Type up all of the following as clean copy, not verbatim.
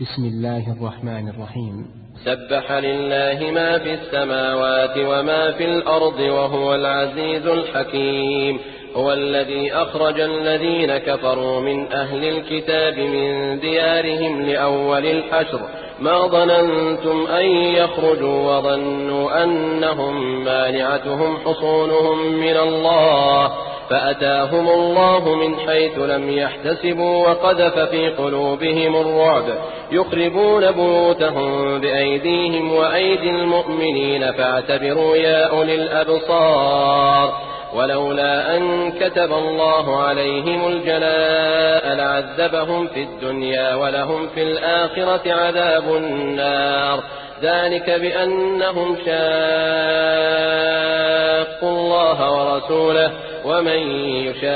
بسم الله الرحمن الرحيم. سبح لله ما في السماوات وما في الأرض وهو العزيز الحكيم. هو الذي أخرج الذين كفروا من أهل الكتاب من ديارهم لأول الحشر ما ظننتم أن يخرجوا وظنوا أنهم مانعتهم حصونهم من الله فأتاهم الله من حيث لم يحتسبوا وقذف في قلوبهم الرعب يخربون بيوتهم بأيديهم وأيدي المؤمنين فاعتبروا يا أولي الأبصار. ولولا أن كتب الله عليهم الجلاء لعذبهم في الدنيا ولهم في الآخرة عذاب النار ذلك بأنهم شاقوا الله ورسوله ومن يشاق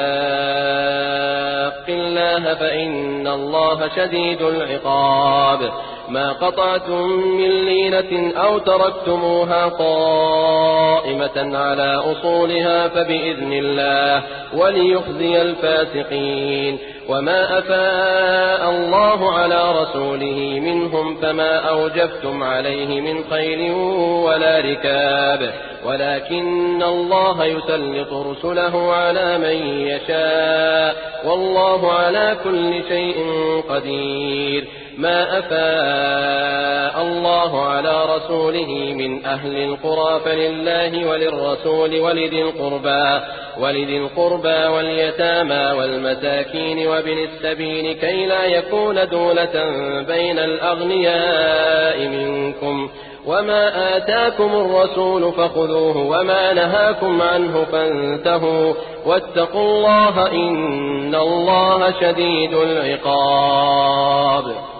الله فإن الله شديد العقاب. ما قطعتم من لينة أو تركتموها قائمة على أصولها فبإذن الله وليخزي الفاسقين. وما أفاء الله على رسوله منهم فما أوجفتم عليه من خيل ولا ركاب ولكن الله يسلط رسله على من يشاء والله على كل شيء قدير. ما أفاء الله على رسوله من أهل القرى فلله وللرسول ولذي القربى واليتامى والمساكين وابن السبيل كي لا يكون دولة بين الأغنياء منكم. وما آتاكم الرسول فخذوه وما نهاكم عنه فانتهوا واتقوا الله إن الله شديد العقاب.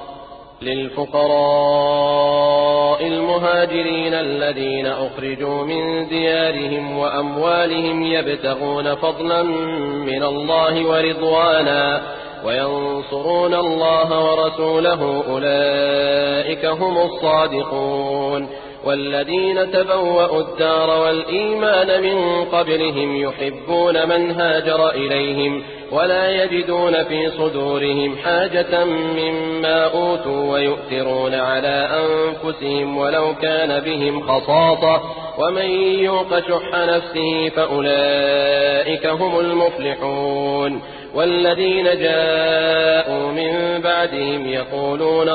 للفقراء المهاجرين الذين أخرجوا من ديارهم وأموالهم يبتغون فضلا من الله ورضوانا وينصرون الله ورسوله أولئك هم الصادقون. والذين تبوأوا الدار والإيمان من قبلهم يحبون من هاجر إليهم ولا يجدون في صدورهم حاجة مما أوتوا ويؤثرون على أنفسهم ولو كان بهم خصاصة ومن يوق شح نفسه فأولئك هم المفلحون. والذين جاءوا من بعدهم يقولون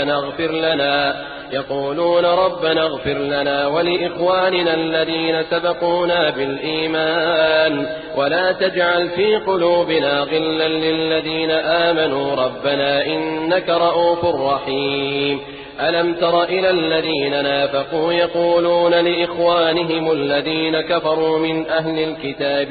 ربنا اغفر لنا ولإخواننا الذين سبقونا بالإيمان ولا تجعل في قلوبنا غلا للذين آمنوا ربنا إنك رؤوف رحيم. ألم تر إلى الذين نافقوا يقولون لإخوانهم الذين كفروا من أهل الكتاب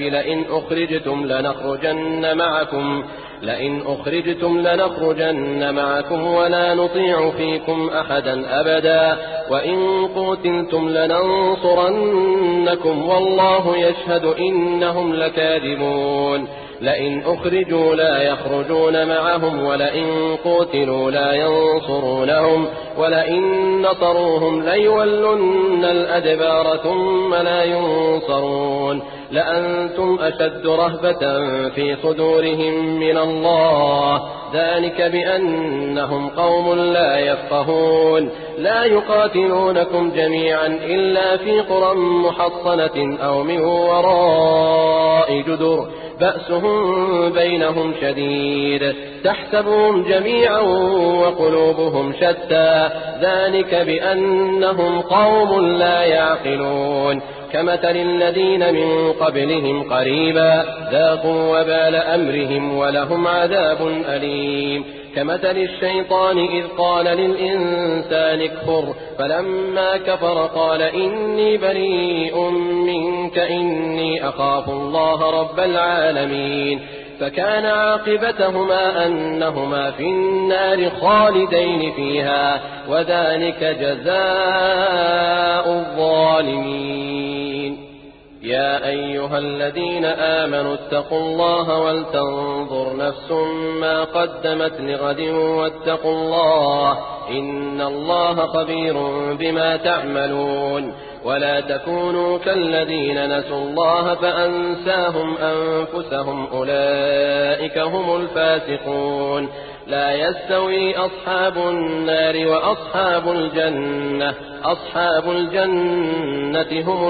لئن أخرجتم لنخرجن معكم ولا نطيع فيكم أحدا أبدا وإن قوتلتم لننصرنكم والله يشهد إنهم لكاذبون. لئن أخرجوا لا يخرجون معهم ولئن قوتلوا لا ينصرونهم ولئن نصروهم ليولن الأدبار ثم لا ينصرون لأنتم أشد رهبة في صدورهم من الله ذلك بأنهم قوم لا يفقهون. لا يقاتلونكم جميعا إلا في قرى محصنة أو من وراء جدر بأسهم بينهم شديد تحسبهم جميعا وقلوبهم شتى ذلك بأنهم قوم لا يعقلون. كمثل الذين من قبلهم قريبا ذاقوا وبال أمرهم ولهم عذاب أليم. كمثل الشيطان إذ قال للإنسان اكفر فلما كفر قال إني بريء منك إني أخاف الله رب العالمين. فكان عاقبتهما أنهما في النار خالدين فيها وذلك جزاء الظالمين. يا أيها الذين آمنوا اتقوا الله ولتنظر نفس ما قدمت لغد واتقوا الله إن الله خبير بما تعملون. ولا تكونوا كالذين نسوا الله فأنساهم أنفسهم أولئك هم الفاسقون. لا يستوي أصحاب النار وأصحاب الجنة أصحاب الجنة هم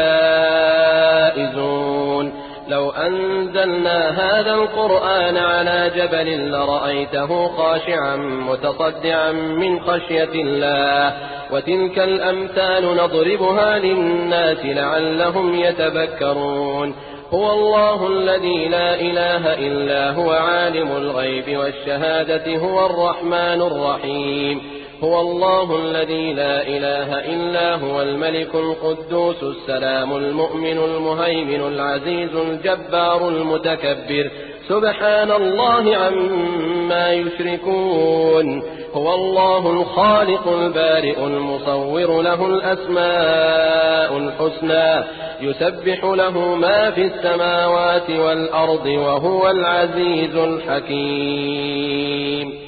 الفائزون لو أنزلنا هذا القرآن على جبل لرأيته خاشعا متصدعا من خشية الله وتلك الأمثال نضربها للناس لعلهم يتذكرون هو الله الذي لا إله إلا هو عالم الغيب والشهادة هو الرحمن الرحيم هو الله الذي لا إله إلا هو الملك القدوس السلام المؤمن المهيمن العزيز الجبار المتكبر سبحان الله عما يشركون هو الله الخالق البارئ المصور له الأسماء الحسنى يسبح له ما في السماوات والأرض وهو العزيز الحكيم